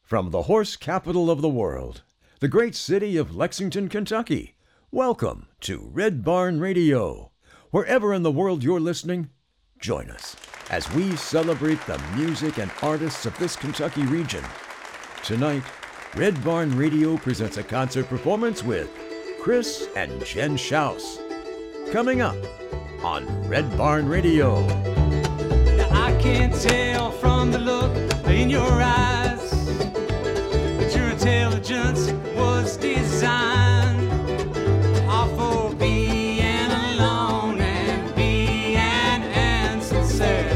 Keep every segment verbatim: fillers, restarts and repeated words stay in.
From the horse capital of the world, the great city of Lexington, Kentucky, welcome to Red Barn Radio. Wherever in the world you're listening, join us as we celebrate the music and artists of this Kentucky region. Tonight, Red Barn Radio presents a concert performance with Chris and Jen Schaus. Coming up on Red Barn Radio. Now I can tell from the look in your eyes that your intelligence was designed for being alone and being insincere.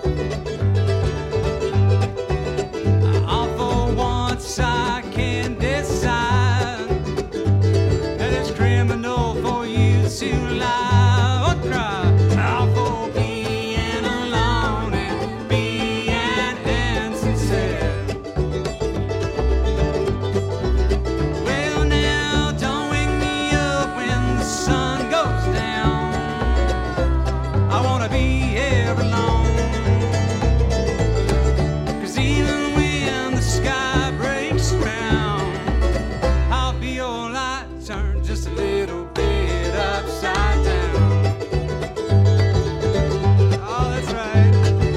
All for once I can decide that it's criminal for you to lie or cry. All for being alone and being insincere. Well now, don't wake me up when the sun goes down. I wanna be here alone. 'Cause even when the sky breaks round, I'll be your light turned just a little bit upside down. Oh, that's right.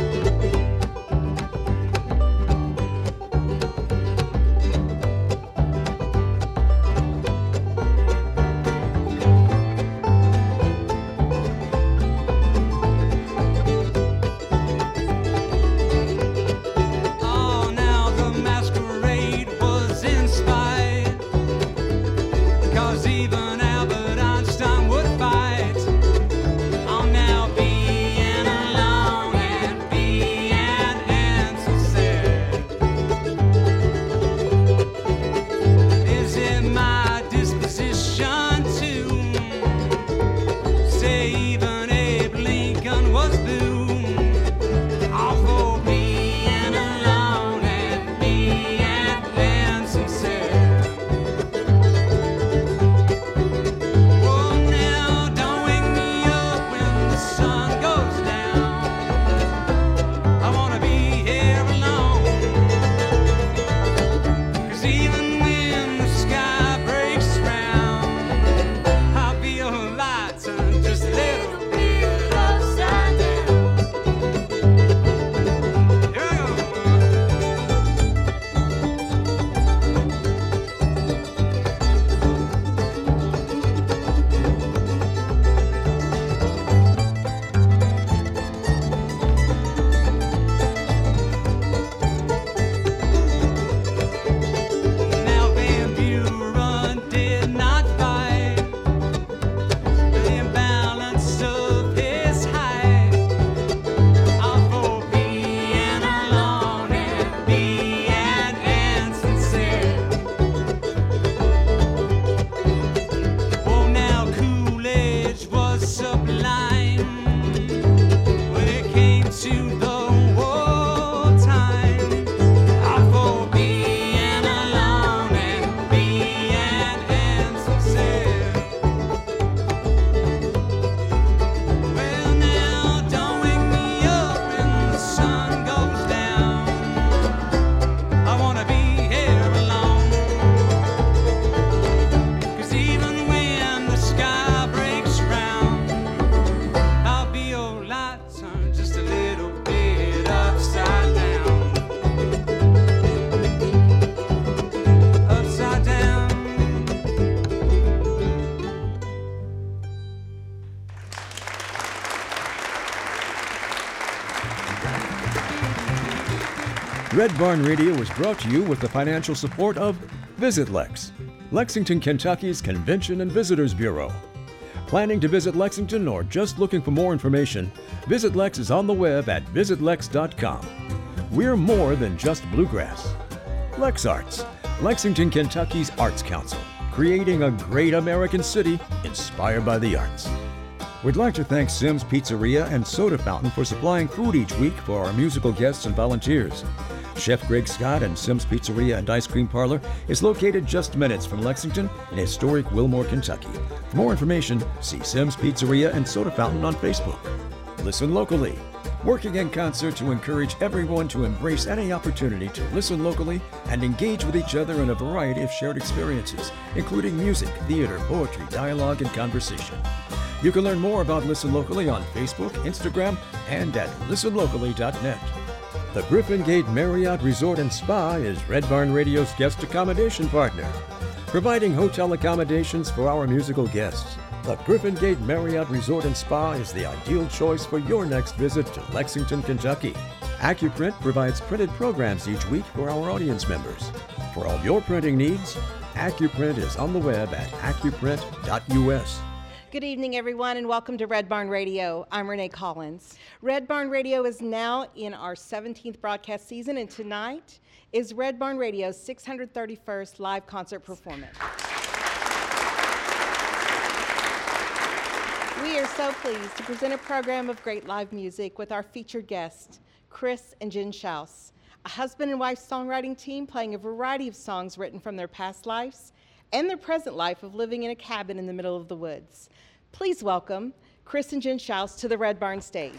Oh, now the masquerade was inspired, 'cause even Albert Einstein would fight. Oh, now being alone and being insincere. Is it my disposition to say even Abe Lincoln was blue? All for being alone and being insincere. Oh, now don't wake me up when the sun goes down. I wanna be here alone. 'Cause even when the sky breaks round, I'll be your light turned just a little bit upside down. Here I go. Now Van Buren did not fight the imbalance of his height. All for being alone and being insincere. Oh, now Coolidge was sublime when it came to the wartime. All for being alone and being insincere. Well now, don't wake me up when the sun goes down. I wanna be here alone. 'Cause even when the sky breaks round, I'll be your light turned just a little bit upside down. Upside down. Red Barn Radio is brought to you with the financial support of Visit Lex, Lexington, Kentucky's Convention and Visitors Bureau. Planning to visit Lexington or just looking for more information, Visit Lex is on the web at visit lex dot com. We're more than just bluegrass. Lex Arts, Lexington, Kentucky's Arts Council, creating a great American city inspired by the arts. We'd like to thank Simms Pizzeria and Soda Fountain for supplying food each week for our musical guests and volunteers. Chef Greg Scott and Simms Pizzeria and Ice Cream Parlor is located just minutes from Lexington in historic Wilmore, Kentucky. For more information, see Simms Pizzeria and Soda Fountain on Facebook. Listen locally. working in concert to encourage everyone to embrace any opportunity to listen locally and engage with each other in a variety of shared experiences, including music, theater, poetry, dialogue, and conversation. You can learn more about Listen Locally on Facebook, Instagram, and at listen locally dot net. The Griffin Gate Marriott Resort and Spa is Red Barn Radio's guest accommodation partner, providing hotel accommodations for our musical guests. The Griffin Gate Marriott Resort and Spa is the ideal choice for your next visit to Lexington, Kentucky. AccuPrint provides printed programs each week for our audience members. For all your printing needs, AccuPrint is on the web at accuprint dot U S. Good evening, everyone, and welcome to Red Barn Radio. I'm Renee Collins. Red Barn Radio is now in our seventeenth broadcast season, and tonight is Red Barn Radio's six hundred thirty-first live concert performance. We are so pleased to present a program of great live music with our featured guests, Chris and Jen Schaus, a husband and wife songwriting team playing a variety of songs written from their past lives and their present life of living in a cabin in the middle of the woods. Please welcome Chris and Jen Schaus to the Red Barn stage.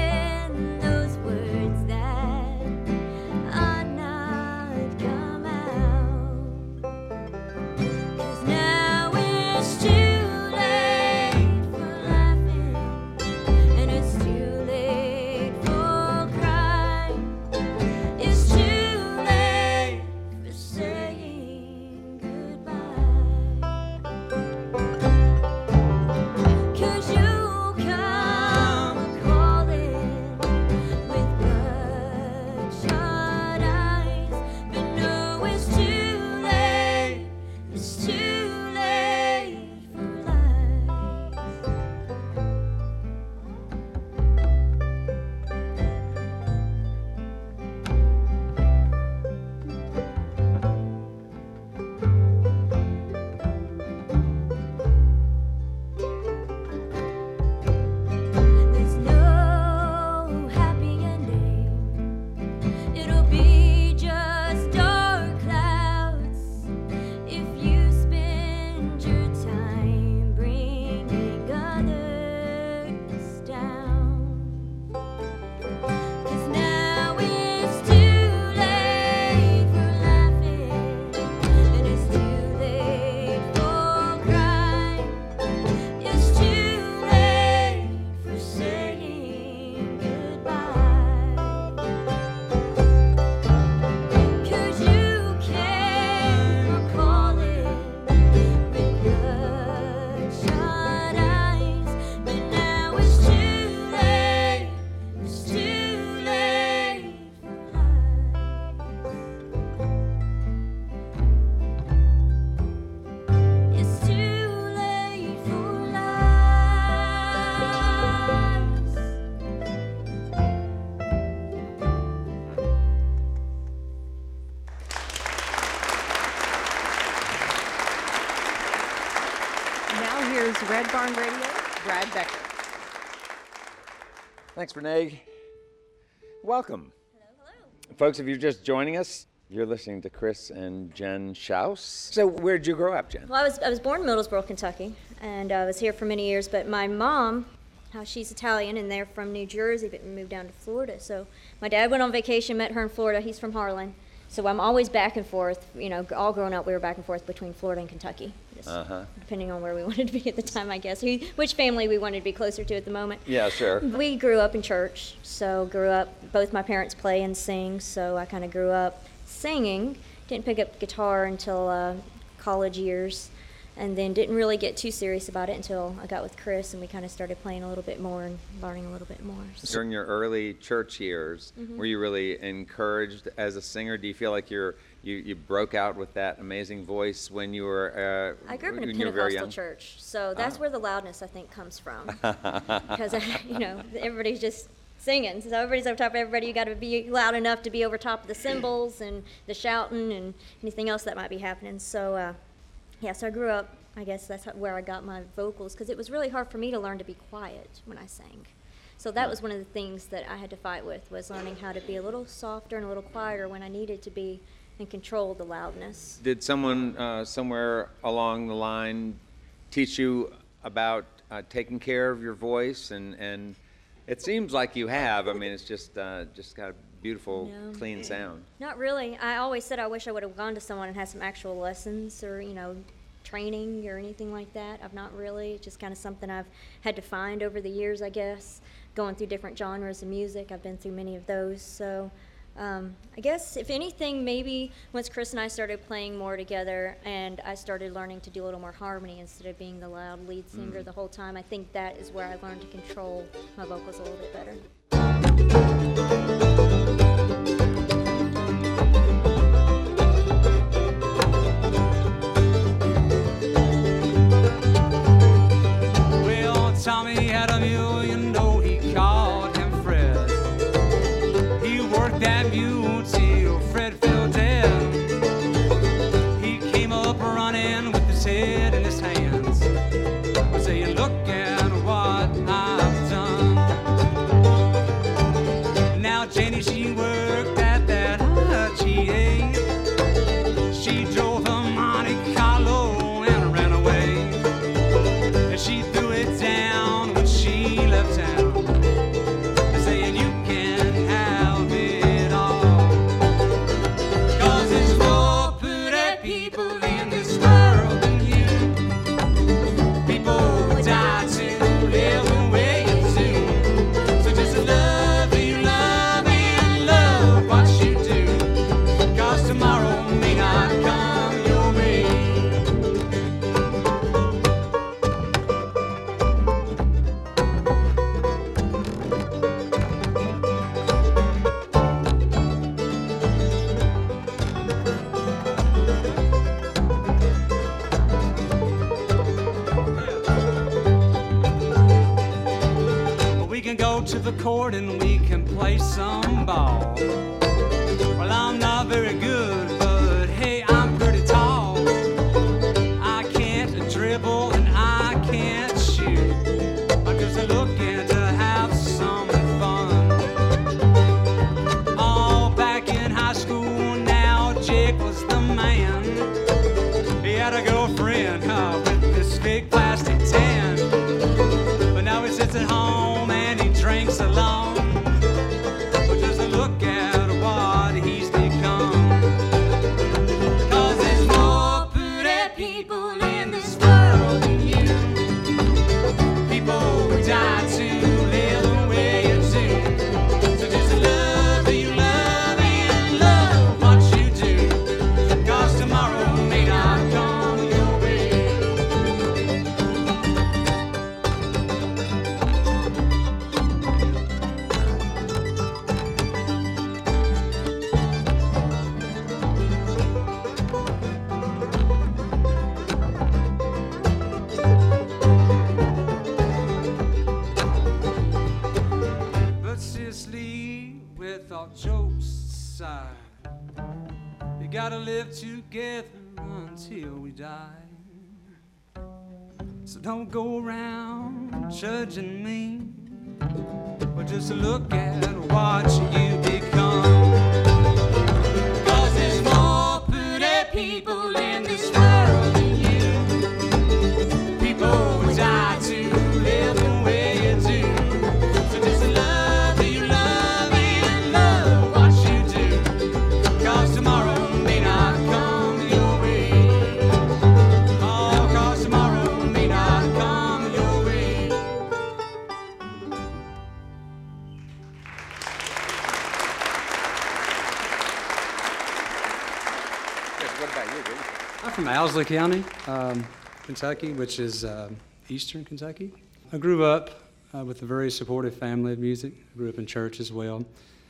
Come out. is Red Barn Radio, Brad Becker. Thanks, Renee. Welcome. Hello, hello. Folks, if you're just joining us, you're listening to Chris and Jen Schaus. So where did you grow up, Jen? Well, I was I was born in Middlesboro, Kentucky, and I was here for many years, but my mom, how she's Italian, and they're from New Jersey, but moved down to Florida. So my dad went on vacation, met her in Florida. He's from Harlan. So I'm always back and forth. You know, all growing up, we were back and forth between Florida and Kentucky, just uh-huh. depending on where we wanted to be at the time, I guess, Who, which family we wanted to be closer to at the moment. Yeah, sure. We grew up in church, so grew up, both my parents play and sing, so I kind of grew up singing. Didn't pick up guitar until uh, college years, and then didn't really get too serious about it until I got with Chris, and we kind of started playing a little bit more and learning a little bit more. So. During your early church years, mm-hmm. were you really encouraged as a singer? Do you feel like you're you, you broke out with that amazing voice when you were uh, I grew up in a Pentecostal very young. church, so that's oh. where the loudness, I think, comes from. Because, you know, everybody's just singing, so everybody's over top of everybody. You got to be loud enough to be over top of the cymbals and the shouting and anything else that might be happening. So, uh, yeah, so I grew up, I guess that's where I got my vocals, because it was really hard for me to learn to be quiet when I sang. So that was one of the things that I had to fight with, was learning how to be a little softer and a little quieter when I needed to be and control the loudness. Did someone uh, somewhere along the line teach you about uh, taking care of your voice? And, and it seems like you have. I mean, it's just uh, just got a beautiful, no. clean sound. Not really. I always said I wish I would have gone to someone and had some actual lessons or, you know, training or anything like that. I've not really. It's just kind of something I've had to find over the years, I guess, going through different genres of music. I've been through many of those. So um, I guess, if anything, maybe once Chris and I started playing more together and I started learning to do a little more harmony instead of being the loud lead singer mm. the whole time, I think that is where I learned to control my vocals a little bit better. Well, Tommy had a million, though he called him Fred. He worked that mule till Fred fell dead. He came up running with his head in his hands, saying, "Look at what I've done." Now Janie, she worked at that I G A. She drove a Monte Carlo and ran away. And she threw it down when she left town, saying, "You can have it all." 'Cause there's more pretty people in this world than you. People who die to live the way you do. So just love you, love and love what you do. 'Cause tomorrow may not come your way. We can go to the court and we can play some ball. Well, I'm not very good, but hey, I'm pretty tall. I can't dribble and I can't shoot. I'm just looking to have some fun. All back in high school now, Jake was the man. He had a girlfriend uh, with this big plastic tan. But now he sits at home and he drinks alone. But just look at what he's become. 'Cause there's more pretty people in this world than you. People who die to live the way you do. So just love you, love and love what you do. 'Cause tomorrow may not come your way. But seriously, with all jokes aside, you gotta live together until we die. So don't go around judging me, but just look at what you become. 'Cause there's more pretty people in this world than you. People would die to live the way you do. So just love who you love and love what you do. 'Cause tomorrow may not come your way. Oh, 'cause tomorrow may not come your way. Yes, what about you, dude? I'm from Owsley County, um, Kentucky, which is uh, eastern Kentucky. I grew up uh, with a very supportive family of music. I grew up in church as well.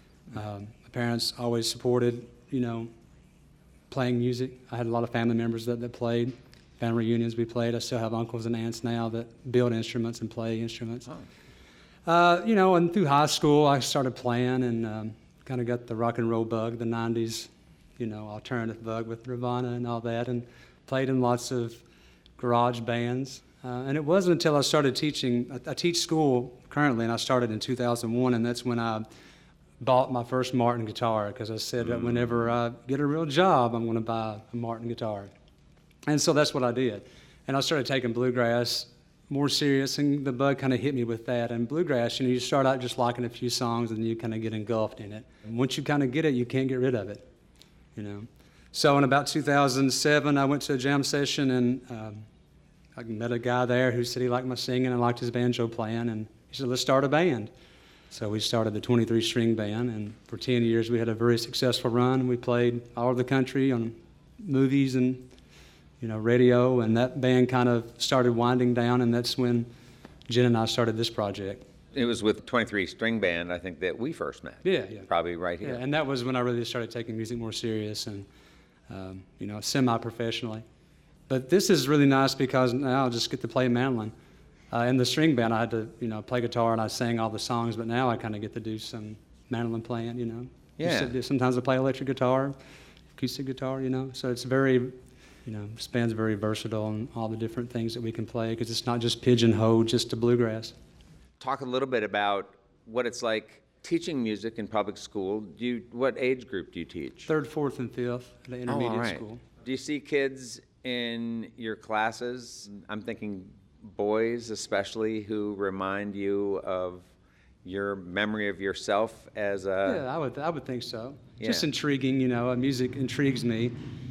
Um, my parents always supported, you know, playing music. I had a lot of family members that, that played. Family reunions we played. I still have uncles and aunts now that build instruments and play instruments. Oh. Uh, you know, and through high school, I started playing and um, kind of got the rock and roll bug, the nineties, you know, alternative bug with Nirvana and all that, and played in lots of garage bands. Uh, and it wasn't until I started teaching, I, I teach school currently, and I started in two thousand one, and that's when I bought my first Martin guitar, because I said that whenever I get a real job, I'm going to buy a Martin guitar. And so that's what I did. And I started taking bluegrass more serious, and the bug kind of hit me with that. And bluegrass, you know, you start out just liking a few songs, and you kind of get engulfed in it. And once you kind of get it, you can't get rid of it, you know. So in about two thousand seven, I went to a jam session, and um, I met a guy there who said he liked my singing and liked his banjo playing, and he said, let's start a band. So we started the twenty-three string band, and for ten years we had a very successful run. We played all over the country on movies and, you know, radio, and that band kind of started winding down, and that's when Jen and I started this project. It was with twenty-three string band, I think, that we first met. Yeah, yeah. Probably right here. Yeah, and that was when I really started taking music more serious and, um, you know, semi-professionally. But this is really nice because now I just get to play mandolin. Uh, in the string band, I had to, you know, play guitar and I sang all the songs, but now I kind of get to do some mandolin playing, you know. Yeah. Just, sometimes I play electric guitar, acoustic guitar, you know. So it's very, you know, this band's very versatile in all the different things that we can play, because it's not just pigeonholed just to bluegrass. Talk a little bit about what it's like teaching music in public school. Do you, what age group do you teach? Third, fourth, and fifth at the intermediate Oh, all right. school. Do you see kids in your classes, I'm thinking boys especially, who remind you of your memory of yourself as a... Yeah, I would, I would think so. Yeah. Just intriguing, you know, uh, music intrigues me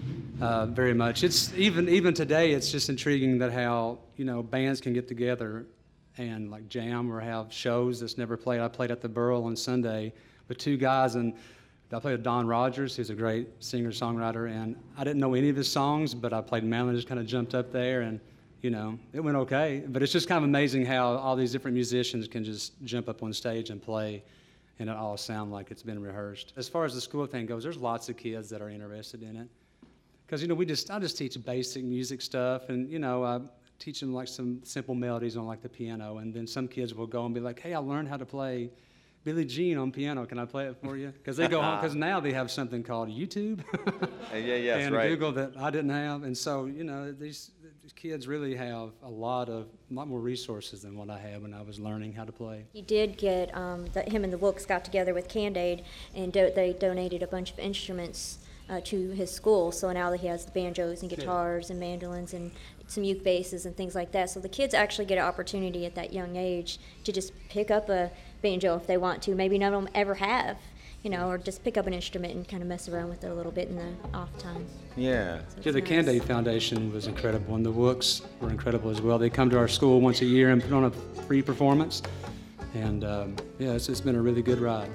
uh, very much. It's even, even today, it's just intriguing that how, you know, bands can get together and like jam or have shows that's never played. I played at the Burl on Sunday with two guys, and I played with Don Rogers, who's a great singer-songwriter, and I didn't know any of his songs, but I played mandolin, just kind of jumped up there, and, you know, it went okay. But it's just kind of amazing how all these different musicians can just jump up on stage and play, and it all sound like it's been rehearsed. As far as the school thing goes, there's lots of kids that are interested in it. Because, you know, we just, I just teach basic music stuff, and, you know, I teach them like some simple melodies on like the piano, and then some kids will go and be like, hey, I learned how to play Billie Jean on piano. Can I play it for you? Because they go home, because now they have something called YouTube yeah, yes, and right. Google that I didn't have. And so, you know, these, these kids really have a lot of, a lot more resources than what I had when I was learning how to play. He did get, um, the, him and the Wilkes got together with Cand-Aid, and do, they donated a bunch of instruments uh, to his school. So now that he has the banjos and guitars and mandolins and some uke basses and things like that. So the kids actually get an opportunity at that young age to just pick up a banjo if they want to. Maybe none of them ever have, you know, or just pick up an instrument and kind of mess around with it a little bit in the off time. Yeah. So Yeah, the it's Cand-Aid nice. Foundation was incredible, and the Wilkes were incredible as well. They come to our school once a year and put on a free performance, and um, yeah, it's, it's been a really good ride.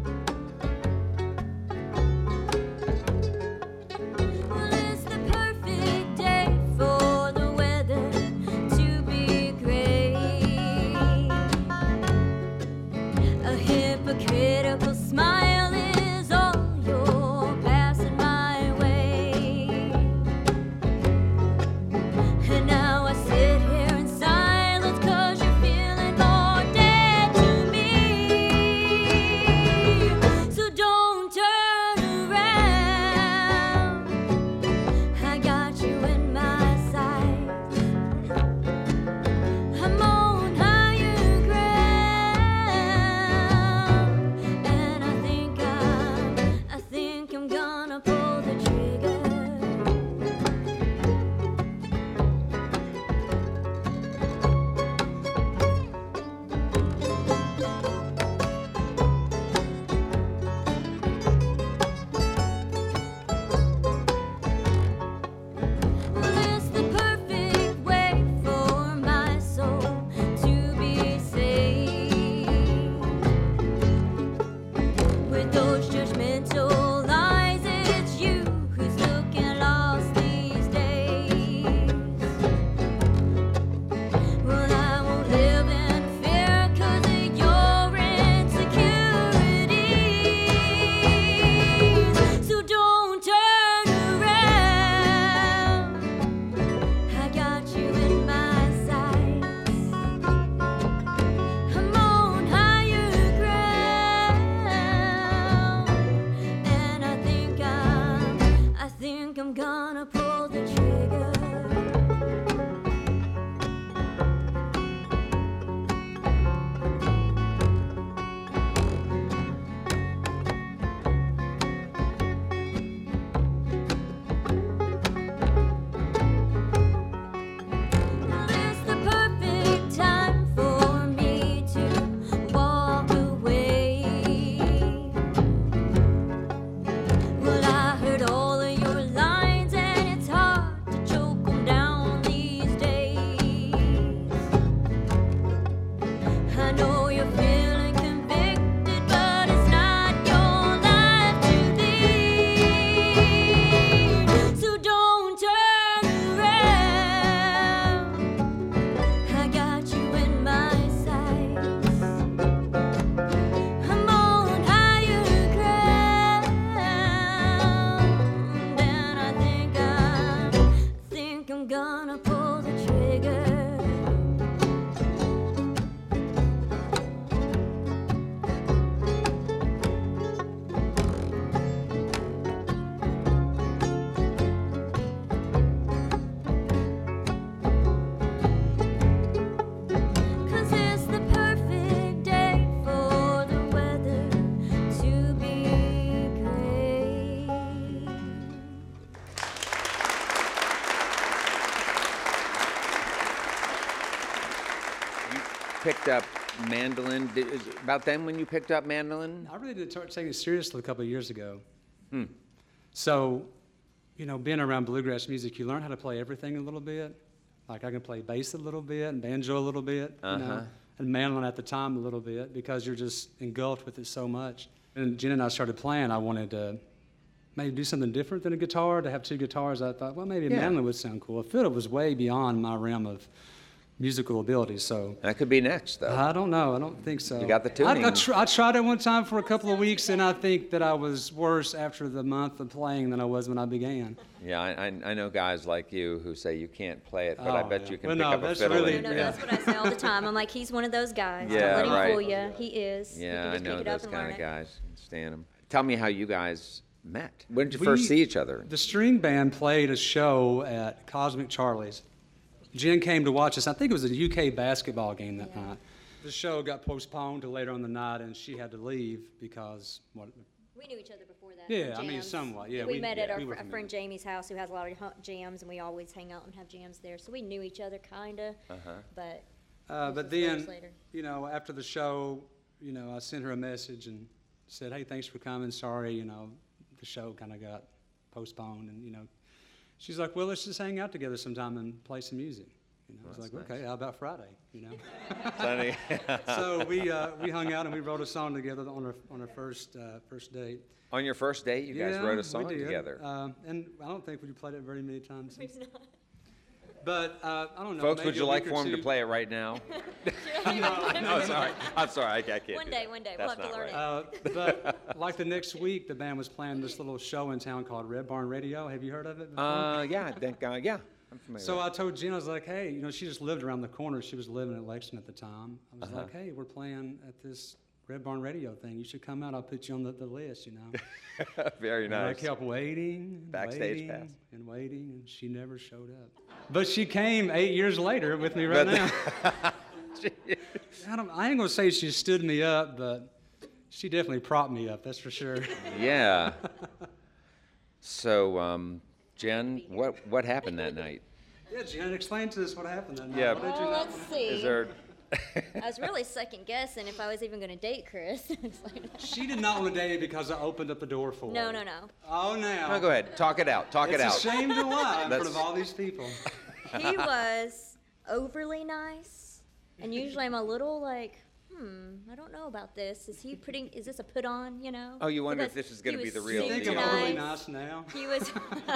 Well, it's the perfect day for the weather to be great. A hypocritical smile is all you're passing my way. And now I sit here in silence 'cause you're feeling more dead to me. I'm gonna pull the trigger. Well, it's the perfect time for me to walk away. Well, I heard all of your lines, and it's hard to choke 'em down these days. I know you're feeling convicted, but it's not your life to lead. So don't turn around. I got you in my sights. I'm on higher ground, and I think I think I'm gonna pull the trigger. Cause it's the perfect day for the weather to be gray. You picked up mandolin. Did, is it about then when you picked up mandolin? I really did start taking it seriously a couple of years ago. So, you know, being around bluegrass music, you learn how to play everything a little bit. Like I can play bass a little bit and banjo a little bit, you Uh-huh. know, and mandolin at the time a little bit because you're just engulfed with it so much. And Jen and I started playing. I wanted to maybe do something different than a guitar. To have two guitars, I thought, well, maybe a Yeah. mandolin would sound cool. A fiddle was way beyond my realm of musical ability, so. That could be next, though. I don't know. I don't think so. You got the I, I, tuning. tr- I tried it one time for a couple of weeks, and I think that I was worse after the month of playing than I was when I began. Yeah, I, I, I know guys like you who say you can't play it, but I Oh, bet yeah. you can Well, pick no, up a that's fiddle. really- and- No, no, Yeah. that's what I say all the time. I'm like, he's one of those guys. Yeah, Don't let him right. fool you. He is. You Yeah, can I just know pick it up those and kind learn of it. guys. Stand them. Tell me how you guys met. When did you We- first see each other? The string band played a show at Cosmic Charlie's. Jen came to watch us. I think it was a U K basketball game that night. The show got postponed to later on the night, and she had to leave because what? We knew each other before that. Yeah, from I mean, jams. somewhat, yeah, We, we- met yeah, at our we fr- were a friend familiar. Jamie's house who has a lot of hu- jams, and we always hang out and have jams there. So we knew each other, kinda. Uh-huh. But Uh, this but was years then, later. you know, after the show, you know, I sent her a message and said, "Hey, thanks for coming. Sorry, you know, the show kind of got postponed." And you know, she's like, "Well, let's just hang out together sometime and play some music." You know, I was That's like, nice. "Okay, how about Friday?" You know. Sonny. So we uh, we hung out and we wrote a song together on our on our first uh, first date. On your first date, you guys Yeah, wrote we a song did. together. Uh, and I don't think we played it very many times. Since. But uh, I don't know. Folks, maybe would you a like week or for him to two- play it right now? no, sorry. I'm sorry. I, I can't. One do day, that. one day, we'll That's have to not learn right. it. Uh, but like the next week, the band was playing this little show in town called Red Barn Radio. Have you heard of it before? Uh, yeah, I think, uh, yeah, I'm familiar. So with I told Jen, I was like, hey, you know, she just lived around the corner. She was living in Lexington at the time. I was Uh-huh. like, hey, we're playing at this Red Barn Radio thing. You should come out. I'll put you on the, the list, you know. it. Very And I nice. kept waiting, and Backstage waiting, pass. and waiting, and she never showed up. But she came eight years later with me right But- now. I, don't, I ain't gonna say she stood me up, but she definitely propped me up. That's for sure. Yeah. So, um, Jen, what what happened that night? Yeah, Jen, explain to us what happened that night. Yeah. What did you Well, not let's want- see. Is there? I was really second guessing if I was even going to date Chris. It's like- She did not want to date me because I opened up the door for her. no, no, no. Oh, now. No, go ahead. Talk it out. Talk It's it a out. shame to lie in front That's- of all these people. He was overly nice, and usually I'm a little like, hmm, I don't know about this. Is he putting? Is this a put on? You know? Oh, you wonder if Because this is gonna he be was the real You think I'm deal. super overly nice. nice now? He was.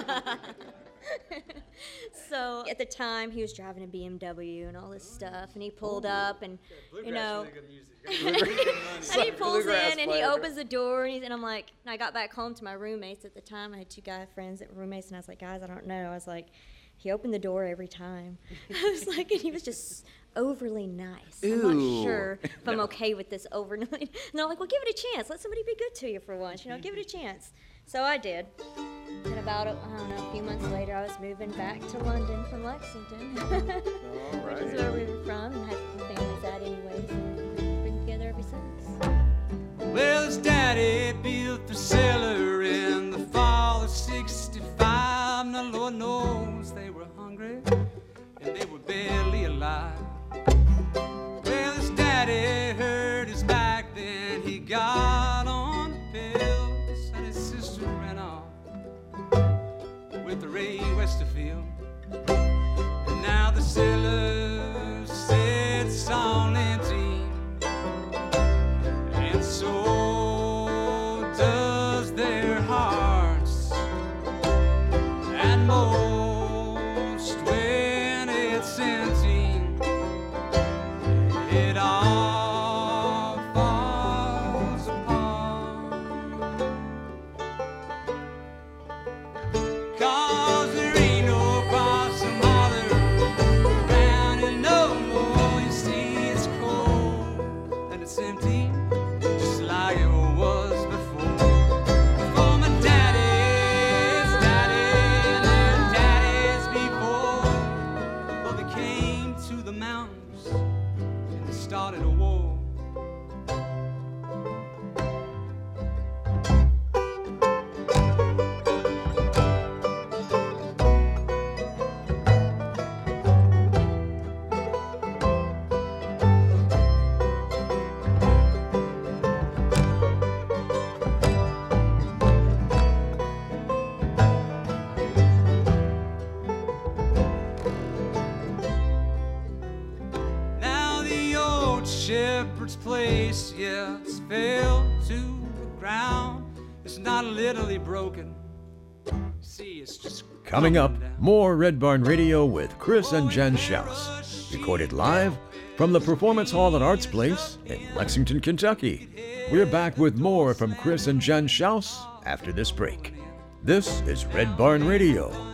So at the time, he was driving a B M W and all this stuff, and he pulled up, and you know, and he pulls Bluegrass in and he flavor. opens the door, and, he's, and I'm like, and I got back home to my roommates at the time. I had two guy friends that were roommates, and I was like, guys, I don't know. I was like, he opened the door every time. I was like, and he was just overly nice. I'm Ooh. not sure if I'm okay with this overly. And they're like, well, give it a chance. Let somebody be good to you for once. You know, give it a chance. So I did. And about, I don't know, a few months later, I was moving back to London from Lexington, which is where we were from, and had families at anyways, and we've been together ever since. Well, his daddy built the cellar in the fall of sixty-five. Now, Lord knows they were hungry and they were barely alive. Well, his daddy hurt his back, then he got on the pills, and his sister ran off with the Ray Westerfield. And now the cellar sits on empty, and so does their hearts. And most when it's empty, it all falls apart. 'Cause there ain't no possum holler around it no more. You see, it's cold and it's empty, just like it was before. Before my daddy's daddy and their daddies before. Well, they came to the mountains and they started a war. Now the old shepherd's place, yeah, it's fell to the ground. It's not literally broken. See, it's just Coming up, coming down. more Red Barn Radio with Chris and Jen Schaus. Recorded live from the Performance Hall at Arts Place in Lexington, Kentucky. We're back with more from Chris and Jen Schaus after this break. This is Red Barn Radio.